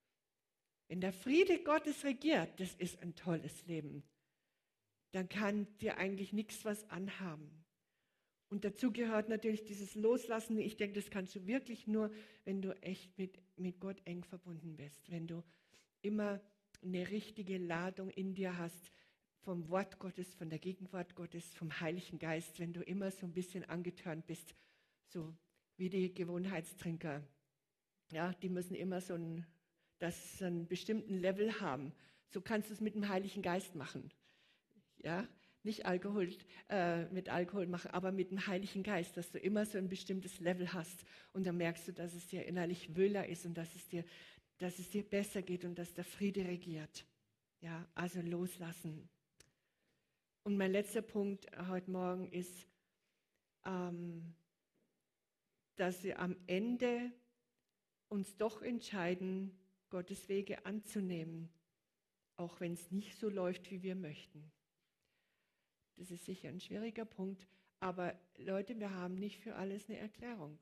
Speaker 1: Wenn der Friede Gottes regiert, das ist ein tolles Leben. Dann kann dir eigentlich nichts was anhaben. Und dazu gehört natürlich dieses Loslassen. Ich denke, das kannst du wirklich nur, wenn du echt mit Gott eng verbunden bist. Wenn du immer eine richtige Ladung in dir hast vom Wort Gottes, von der Gegenwart Gottes, vom Heiligen Geist. Wenn du immer so ein bisschen angetörnt bist, so wie die Gewohnheitstrinker. Ja, die müssen immer so einen bestimmten Level haben. So kannst du es mit dem Heiligen Geist machen. Ja, nicht mit Alkohol machen, aber mit dem Heiligen Geist, dass du immer so ein bestimmtes Level hast und dann merkst du, dass es dir innerlich wöhler ist und dass es dir besser geht und dass der Friede regiert. Ja, also loslassen. Und mein letzter Punkt heute Morgen ist, dass wir am Ende uns doch entscheiden, Gottes Wege anzunehmen, auch wenn es nicht so läuft, wie wir möchten. Das ist sicher ein schwieriger Punkt, aber Leute, wir haben nicht für alles eine Erklärung.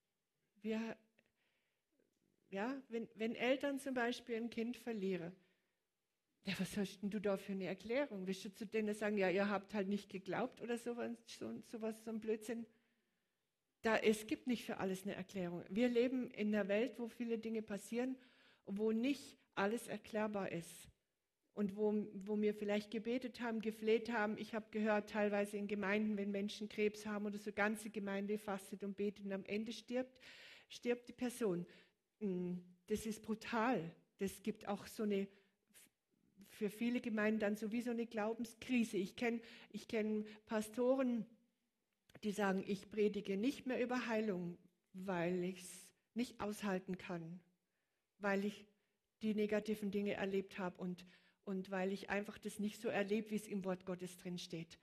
Speaker 1: Wenn Eltern zum Beispiel ein Kind verlieren, ja, was hast denn du da für eine Erklärung? Willst du zu denen sagen, ja, ihr habt halt nicht geglaubt oder sowas, so ein Blödsinn? Es gibt nicht für alles eine Erklärung. Wir leben in einer Welt, wo viele Dinge passieren, wo nicht alles erklärbar ist. Und wo wir vielleicht gebetet haben, gefleht haben. Ich habe gehört, teilweise in Gemeinden, wenn Menschen Krebs haben oder so, ganze Gemeinde fastet und betet und am Ende stirbt die Person. Das ist brutal. Das gibt auch für viele Gemeinden dann sowieso eine Glaubenskrise. Ich kenn Pastoren, die sagen, ich predige nicht mehr über Heilung, weil ich es nicht aushalten kann, weil ich die negativen Dinge erlebt habe und weil ich einfach das nicht so erlebe, wie es im Wort Gottes drin steht.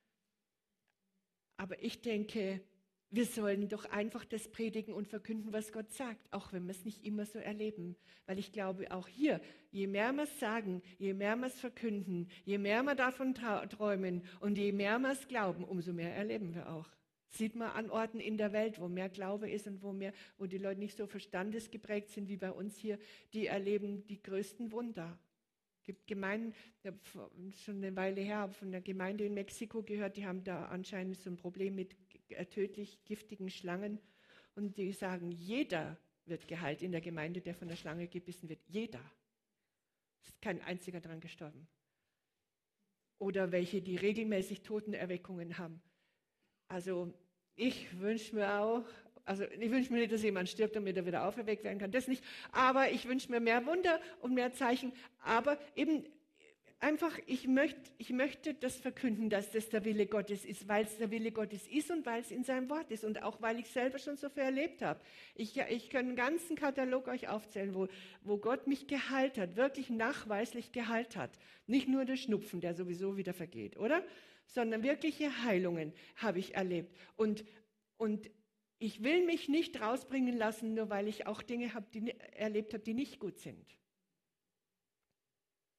Speaker 1: Aber ich denke, wir sollen doch einfach das predigen und verkünden, was Gott sagt, auch wenn wir es nicht immer so erleben. Weil ich glaube, auch hier, je mehr wir es sagen, je mehr wir es verkünden, je mehr wir davon träumen und je mehr wir es glauben, umso mehr erleben wir auch. Sieht man an Orten in der Welt, wo mehr Glaube ist und wo die Leute nicht so verstandesgeprägt sind wie bei uns hier, die erleben die größten Wunder. Es gibt Gemeinden, ich habe schon eine Weile her von der Gemeinde in Mexiko gehört, die haben da anscheinend so ein Problem mit tödlich giftigen Schlangen und die sagen, jeder wird geheilt in der Gemeinde, der von der Schlange gebissen wird. Jeder. Es ist kein einziger dran gestorben. Oder welche, die regelmäßig Totenerweckungen haben. Also ich wünsche mir nicht, dass jemand stirbt, damit er wieder auferweckt werden kann, das nicht. Aber ich wünsche mir mehr Wunder und mehr Zeichen. Aber eben einfach, ich möchte das verkünden, dass das der Wille Gottes ist, weil es der Wille Gottes ist und weil es in seinem Wort ist. Und auch, weil ich selber schon so viel erlebt habe. Ich kann einen ganzen Katalog euch aufzählen, wo Gott mich geheilt hat, wirklich nachweislich geheilt hat. Nicht nur der Schnupfen, der sowieso wieder vergeht, oder? Sondern wirkliche Heilungen habe ich erlebt. Und ich will mich nicht rausbringen lassen, nur weil ich auch Dinge erlebt habe, die nicht gut sind.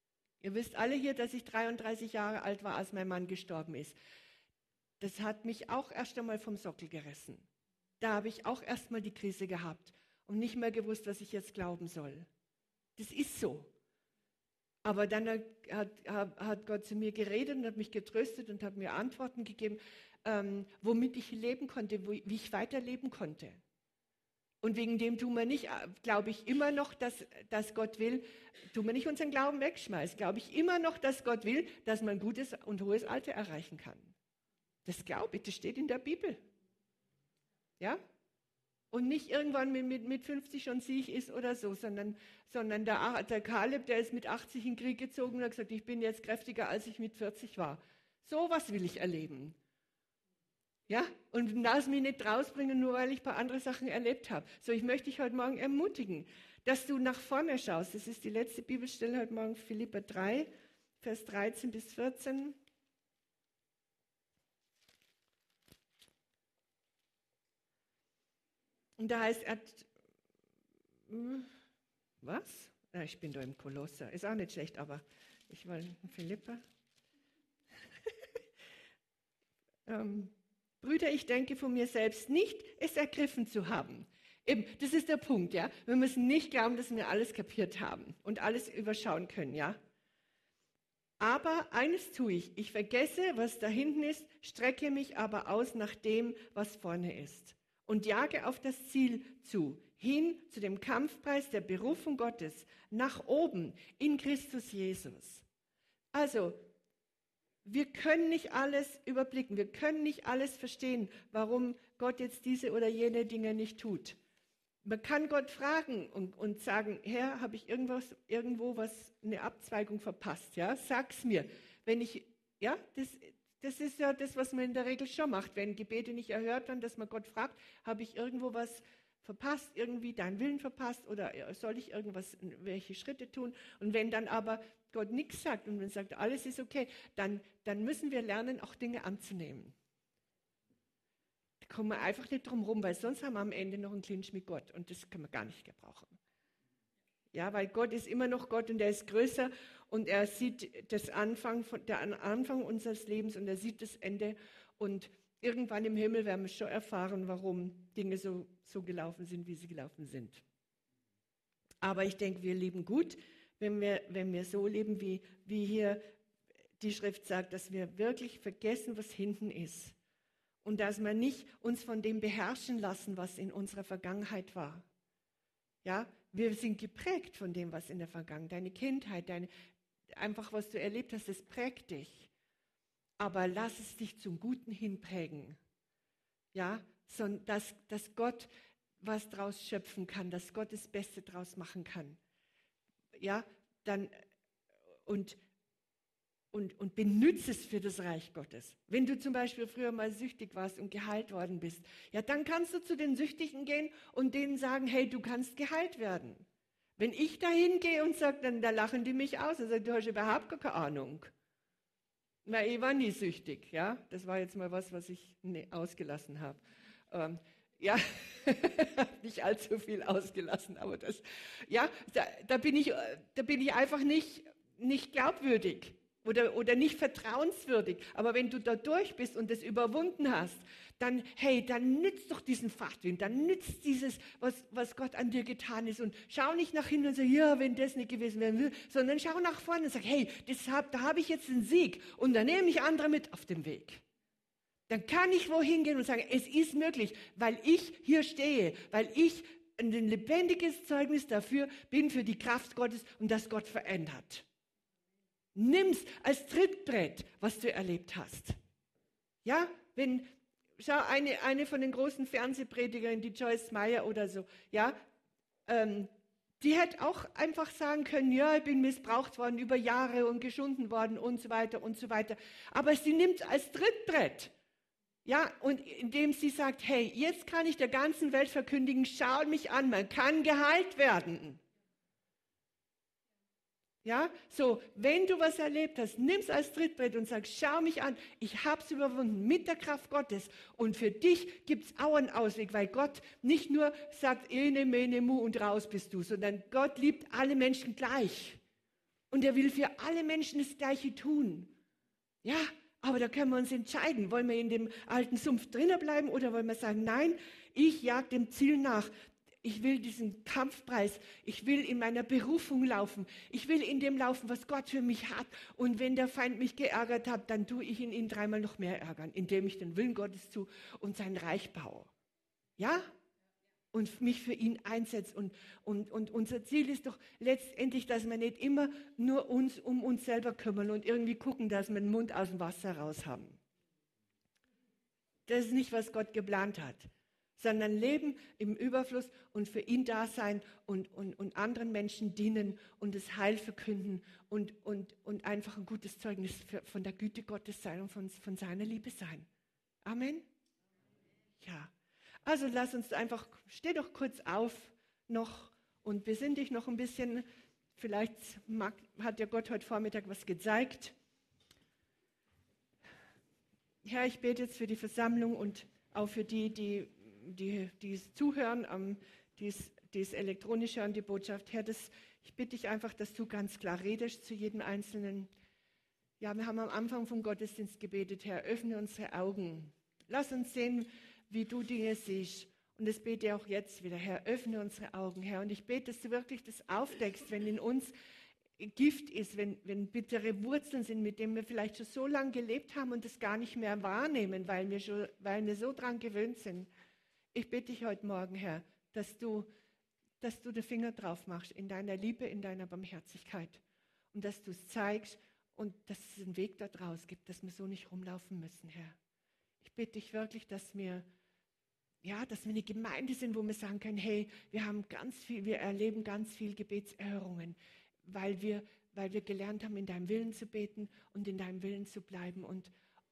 Speaker 1: Ihr wisst alle hier, dass ich 33 Jahre alt war, als mein Mann gestorben ist. Das hat mich auch erst einmal vom Sockel gerissen. Da habe ich auch erst mal die Krise gehabt und nicht mehr gewusst, was ich jetzt glauben soll. Das ist so. Aber dann hat Gott zu mir geredet und hat mich getröstet und hat mir Antworten gegeben, womit ich leben konnte, wie ich weiterleben konnte. Und wegen dem tun wir nicht, glaube ich immer noch, dass Gott will, tun wir nicht unseren Glauben wegschmeißen. Glaube ich immer noch, dass Gott will, dass man gutes und hohes Alter erreichen kann. Das glaube ich, das steht in der Bibel. Ja? Und nicht irgendwann mit 50 schon sieg ist oder so, sondern der Kaleb, der ist mit 80 in den Krieg gezogen und hat gesagt, ich bin jetzt kräftiger, als ich mit 40 war. So was will ich erleben. Ja? Und lass mich nicht rausbringen, nur weil ich ein paar andere Sachen erlebt habe. So, ich möchte dich heute Morgen ermutigen, dass du nach vorne schaust. Das ist die letzte Bibelstelle heute Morgen, Philipper 3, Vers 13 bis 14. Und da heißt er, was? Na, ich bin da im Kolosser. Ist auch nicht schlecht, aber ich war in Philipper. Brüder, ich denke von mir selbst nicht, es ergriffen zu haben. Eben, das ist der Punkt, ja. Wir müssen nicht glauben, dass wir alles kapiert haben und alles überschauen können, ja. Aber eines tue ich, ich vergesse, was da hinten ist, strecke mich aber aus nach dem, was vorne ist und jage auf das Ziel zu, hin zu dem Kampfpreis der Berufung Gottes, nach oben in Christus Jesus. Also, wir können nicht alles überblicken, wir können nicht alles verstehen, warum Gott jetzt diese oder jene Dinge nicht tut. Man kann Gott fragen und sagen, Herr, habe ich irgendwo eine Abzweigung verpasst? Ja, sag's mir. Das ist ja das, was man in der Regel schon macht. Wenn Gebete nicht erhört werden, dass man Gott fragt, habe ich irgendwo was verpasst, irgendwie deinen Willen verpasst oder soll ich welche Schritte tun? Und wenn dann aber Gott nichts sagt und man sagt, alles ist okay, dann müssen wir lernen, auch Dinge anzunehmen. Da kommen wir einfach nicht drum rum, weil sonst haben wir am Ende noch einen Clinch mit Gott und das können wir gar nicht gebrauchen. Ja, weil Gott ist immer noch Gott und er ist größer und er sieht den Anfang unseres Lebens und er sieht das Ende und irgendwann im Himmel werden wir schon erfahren, warum Dinge so gelaufen sind, wie sie gelaufen sind. Aber ich denke, wir leben gut, wenn wir so leben, wie hier die Schrift sagt, dass wir wirklich vergessen, was hinten ist. Und dass wir nicht uns von dem beherrschen lassen, was in unserer Vergangenheit war. Ja, wir sind geprägt von dem, was in der Vergangenheit, deine Kindheit, einfach was du erlebt hast, das prägt dich. Aber lass es dich zum Guten hinprägen. Ja, dass Gott was draus schöpfen kann, dass Gott das Beste draus machen kann. Ja, dann und benütze es für das Reich Gottes. Wenn du zum Beispiel früher mal süchtig warst und geheilt worden bist, ja, dann kannst du zu den Süchtigen gehen und denen sagen, hey, du kannst geheilt werden. Wenn ich da hingehe und sage, dann da lachen die mich aus und sagen, du hast überhaupt gar keine Ahnung. Weil ich war nie süchtig, ja. Das war jetzt mal was ich ausgelassen habe. Ja, nicht allzu viel ausgelassen, aber das, ja, da bin ich einfach nicht glaubwürdig. Oder nicht vertrauenswürdig. Aber wenn du da durch bist und das überwunden hast, dann nützt doch diesen Fahrtwind, dann nützt dieses, was Gott an dir getan ist. Und schau nicht nach hinten und sag, ja, wenn das nicht gewesen wäre, sondern schau nach vorne und sag, hey, da habe ich jetzt einen Sieg und da nehme ich andere mit auf den Weg. Dann kann ich wohin gehen und sagen, es ist möglich, weil ich hier stehe, weil ich ein lebendiges Zeugnis dafür bin, für die Kraft Gottes und dass Gott verändert. Nimm's als Trittbrett, was du erlebt hast. Ja, schau, eine von den großen Fernsehpredigern, die Joyce Meyer oder so, ja, die hätte auch einfach sagen können, ja, ich bin missbraucht worden über Jahre und geschunden worden und so weiter und so weiter. Aber sie nimmt es als Trittbrett. Ja, und indem sie sagt, hey, jetzt kann ich der ganzen Welt verkündigen, schau mich an, man kann geheilt werden. Ja, so, wenn du was erlebt hast, nimm es als Trittbrett und sag, schau mich an, ich habe es überwunden mit der Kraft Gottes und für dich gibt es auch einen Ausweg, weil Gott nicht nur sagt, ene, mene, mu und raus bist du, sondern Gott liebt alle Menschen gleich. Und er will für alle Menschen das Gleiche tun. Ja, aber da können wir uns entscheiden. Wollen wir in dem alten Sumpf drinnen bleiben oder wollen wir sagen, nein, ich jag dem Ziel nach. Ich will diesen Kampfpreis. Ich will in meiner Berufung laufen. Ich will in dem laufen, was Gott für mich hat. Und wenn der Feind mich geärgert hat, dann tue ich ihn dreimal noch mehr ärgern, indem ich den Willen Gottes tue und sein Reich baue. Ja? Und mich für ihn einsetze. Und unser Ziel ist doch letztendlich, dass wir nicht immer nur uns um uns selber kümmern und irgendwie gucken, dass wir den Mund aus dem Wasser raus haben. Das ist nicht, was Gott geplant hat. Sondern leben im Überfluss und für ihn da sein und anderen Menschen dienen und das Heil verkünden und einfach ein gutes Zeugnis von der Güte Gottes sein und von seiner Liebe sein. Amen? Ja. Also lass uns einfach, steh doch kurz auf noch und besinn dich noch ein bisschen. Vielleicht hat dir Gott heute Vormittag was gezeigt. Herr, ich bete jetzt für die Versammlung und auch für die es zuhören, die es elektronisch hören, die Botschaft. Herr, ich bitte dich einfach, dass du ganz klar redest zu jedem Einzelnen. Ja, wir haben am Anfang vom Gottesdienst gebetet, Herr, öffne unsere Augen. Lass uns sehen, wie du Dinge siehst. Und das bete ich auch jetzt wieder, Herr, öffne unsere Augen, Herr. Und ich bete, dass du wirklich das aufdeckst, wenn in uns Gift ist, wenn bittere Wurzeln sind, mit denen wir vielleicht schon so lange gelebt haben und das gar nicht mehr wahrnehmen, weil wir so dran gewöhnt sind. Ich bitte dich heute Morgen, Herr, dass du den Finger drauf machst in deiner Liebe, in deiner Barmherzigkeit und dass du es zeigst und dass es einen Weg da draus gibt, dass wir so nicht rumlaufen müssen, Herr. Ich bitte dich wirklich, dass wir eine Gemeinde sind, wo wir sagen können, hey, wir erleben ganz viel Gebetserhörungen, weil wir gelernt haben, in deinem Willen zu beten und in deinem Willen zu bleiben und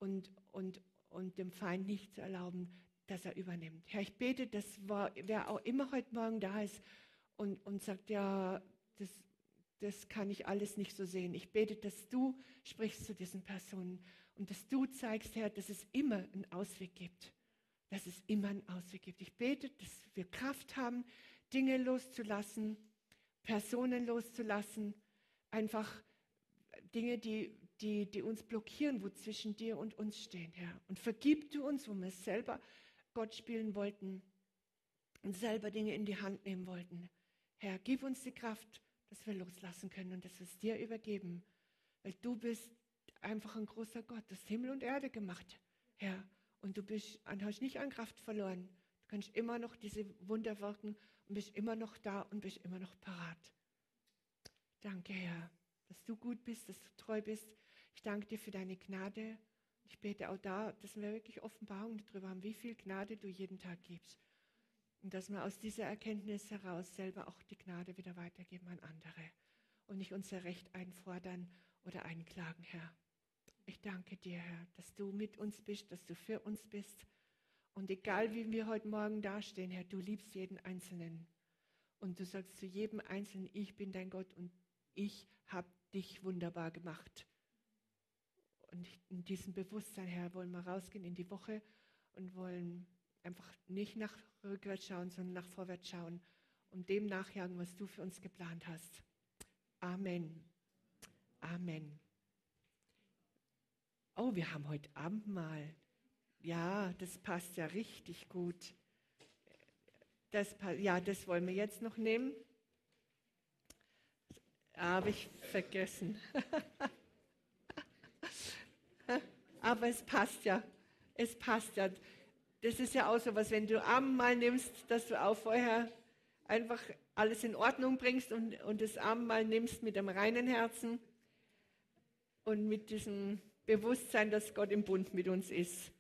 Speaker 1: dem Feind nicht zu erlauben, dass er übernimmt. Herr, ich bete, dass wer auch immer heute Morgen da ist und sagt, ja, das kann ich alles nicht so sehen. Ich bete, dass du sprichst zu diesen Personen und dass du zeigst, Herr, dass es immer einen Ausweg gibt. Dass es immer einen Ausweg gibt. Ich bete, dass wir Kraft haben, Dinge loszulassen, Personen loszulassen, einfach Dinge, die uns blockieren, wo zwischen dir und uns stehen, Herr. Und vergib du uns, wo wir selber Gott spielen wollten und selber Dinge in die Hand nehmen wollten. Herr, gib uns die Kraft, dass wir loslassen können und dass wir es dir übergeben. Weil du bist einfach ein großer Gott. Du hast Himmel und Erde gemacht, Herr. Und du hast nicht an Kraft verloren. Du kannst immer noch diese Wunder wirken und bist immer noch da und bist immer noch parat. Danke, Herr, dass du gut bist, dass du treu bist. Ich danke dir für deine Gnade. Ich bete auch da, dass wir wirklich Offenbarung darüber haben, wie viel Gnade du jeden Tag gibst. Und dass wir aus dieser Erkenntnis heraus selber auch die Gnade wieder weitergeben an andere. Und nicht unser Recht einfordern oder einklagen, Herr. Ich danke dir, Herr, dass du mit uns bist, dass du für uns bist. Und egal, wie wir heute Morgen dastehen, Herr, du liebst jeden Einzelnen. Und du sagst zu jedem Einzelnen, ich bin dein Gott und ich habe dich wunderbar gemacht. Und in diesem Bewusstsein, Herr, wollen wir rausgehen in die Woche und wollen einfach nicht nach rückwärts schauen, sondern nach vorwärts schauen und dem nachjagen, was du für uns geplant hast. Amen. Amen. Oh, wir haben heute Abendmahl. Ja, das passt ja richtig gut. Das wollen wir jetzt noch nehmen. Habe ich vergessen. Aber es passt ja. Es passt ja. Das ist ja auch so was, wenn du Abendmahl nimmst, dass du auch vorher einfach alles in Ordnung bringst und das Abendmahl nimmst mit einem reinen Herzen und mit diesem Bewusstsein, dass Gott im Bund mit uns ist.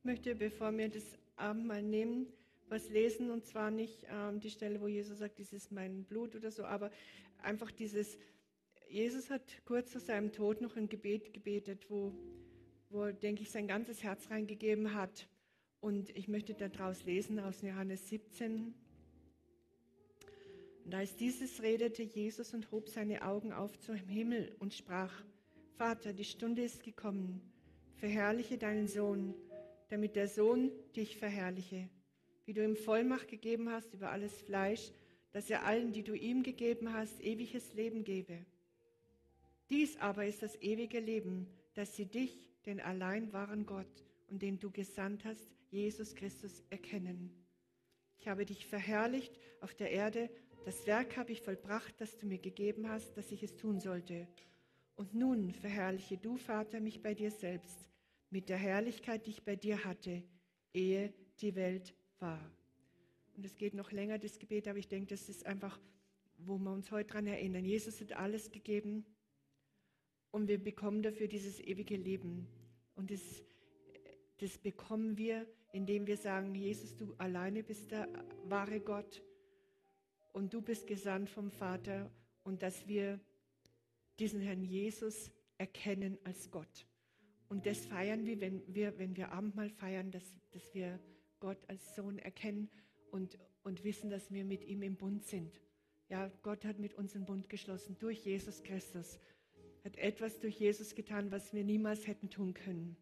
Speaker 1: möchte, bevor wir das Abendmahl nehmen, was lesen, und zwar nicht die Stelle, wo Jesus sagt, dies ist mein Blut oder so, aber einfach dieses, Jesus hat kurz vor seinem Tod noch ein Gebet gebetet, wo er, denke ich, sein ganzes Herz reingegeben hat. Und ich möchte daraus lesen, aus Johannes 17. Und als dieses redete Jesus und hob seine Augen auf zum Himmel und sprach, Vater, die Stunde ist gekommen, verherrliche deinen Sohn, damit der Sohn dich verherrliche, wie du ihm Vollmacht gegeben hast über alles Fleisch, dass er allen, die du ihm gegeben hast, ewiges Leben gebe. Dies aber ist das ewige Leben, dass sie dich, den allein wahren Gott und den du gesandt hast, Jesus Christus, erkennen. Ich habe dich verherrlicht auf der Erde, das Werk habe ich vollbracht, das du mir gegeben hast, dass ich es tun sollte. Und nun verherrliche du, Vater, mich bei dir selbst, mit der Herrlichkeit, die ich bei dir hatte, ehe die Welt war. Und es geht noch länger, das Gebet, aber ich denke, das ist einfach, wo wir uns heute daran erinnern. Jesus hat alles gegeben und wir bekommen dafür dieses ewige Leben. Und das bekommen wir, indem wir sagen, Jesus, du alleine bist der wahre Gott und du bist gesandt vom Vater, und dass wir diesen Herrn Jesus erkennen als Gott. Und das feiern wir, wenn wir Abendmahl feiern, dass wir Gott als Sohn erkennen und wissen, dass wir mit ihm im Bund sind. Ja, Gott hat mit uns einen Bund geschlossen durch Jesus Christus. Hat etwas durch Jesus getan, was wir niemals hätten tun können.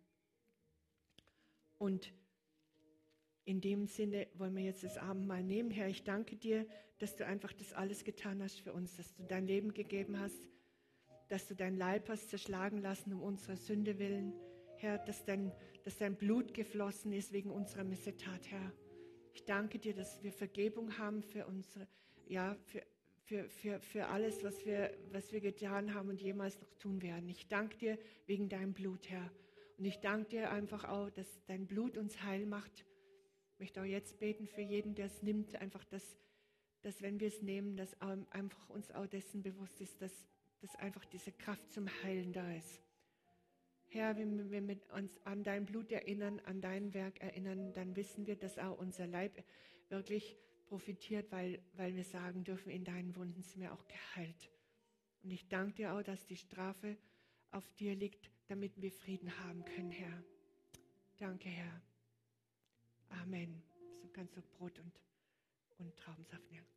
Speaker 1: Und in dem Sinne wollen wir jetzt das Abendmahl nehmen. Herr, ich danke dir, dass du einfach das alles getan hast für uns, dass du dein Leben gegeben hast, dass du dein Leib hast zerschlagen lassen um unserer Sünde willen. Herr, dass dein Blut geflossen ist wegen unserer Missetat, Herr. Ich danke dir, dass wir Vergebung haben für unsere, ja, für alles, was wir getan haben und jemals noch tun werden. Ich danke dir wegen deinem Blut, Herr. Und ich danke dir einfach auch, dass dein Blut uns heil macht. Ich möchte auch jetzt beten für jeden, der es nimmt, einfach, dass wenn wir es nehmen, dass einfach uns auch dessen bewusst ist, dass einfach diese Kraft zum Heilen da ist. Herr, wenn wir uns an dein Blut erinnern, an dein Werk erinnern, dann wissen wir, dass auch unser Leib wirklich profitiert, weil wir sagen dürfen, in deinen Wunden sind wir auch geheilt. Und ich danke dir auch, dass die Strafe auf dir liegt, damit wir Frieden haben können, Herr. Danke, Herr. Amen. So kannst du Brot und Traubensaft nehmen.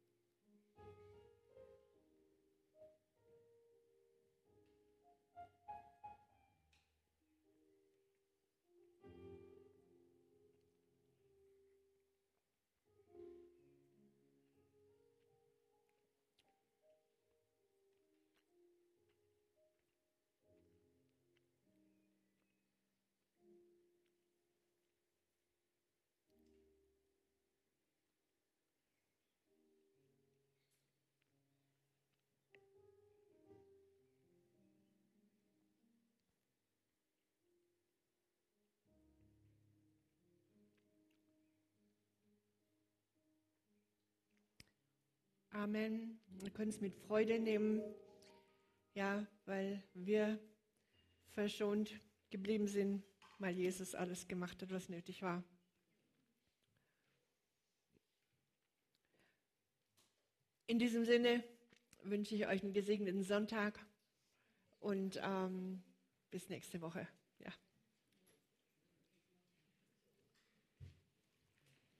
Speaker 1: Amen. Wir können es mit Freude nehmen, ja, weil wir verschont geblieben sind, weil Jesus alles gemacht hat, was nötig war. In diesem Sinne wünsche ich euch einen gesegneten Sonntag und bis nächste Woche.